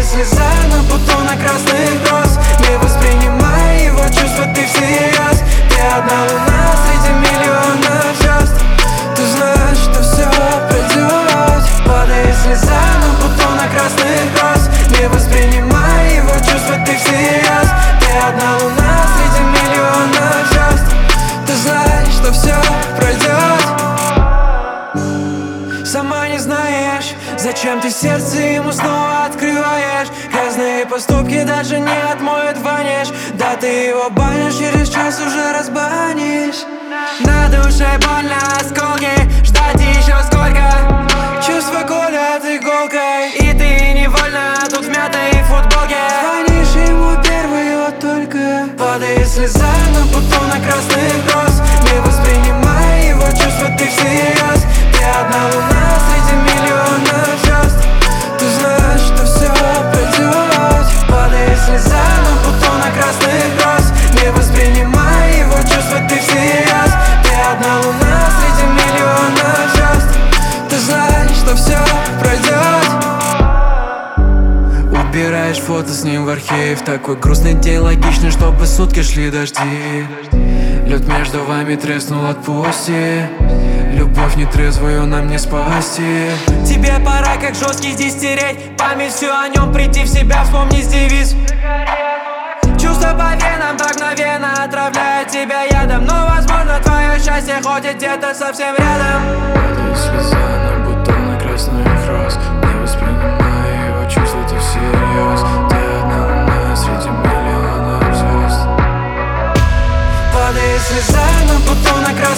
слеза на бутонах красных роз. Не воспринимай его чувства ты всерьез. Ты одна луна среди миллионов звезд. Ты знаешь, что все пройдет. Падает слеза на бутонах красных роз. Не воспринимай его чувства ты всерьез. Ты одна луна среди миллионов звезд. Ты знаешь, что все пройдет. Сама не знаешь, зачем ты сердце ему снова открываешь. Грязные поступки даже не отмоют ваниш. Да ты его банишь, через час уже разбанишь. На душе больно, осколки, ждать еще сколько. Чувства колят иголкой, и ты невольно тут в мятой футболке. Звонишь ему первый, вот только падает слеза на бутонах красных роз. Не воспринимай его чувства ты всерьез. Ты одна луна среди миллионов звезд. Ты знаешь, что все пройдет. Падает слеза на бутонах красных роз. Не воспринимай его чувства ты всерьез. Ты одна луна среди миллионов звезд. Ты знаешь, что все пройдет. Убираешь фото с ним в архив. Такой грустный день, логично, чтобы сутки шли дожди. Лед между вами треснул, отпусти. Любовь нетрезвую нам не спасти. Тебе пора как жесткий здесь стереть память всю о нем, прийти в себя, вспомнить девиз. Чувства по венам так мгновенно отравляют тебя ядом. Но возможно твое счастье ходит где-то совсем рядом. Падает слеза на бутоны красных роз. Не воспринимай его чувства ты всерьез. Ты одна луна среди миллионов звезд. Падает слеза на бутонах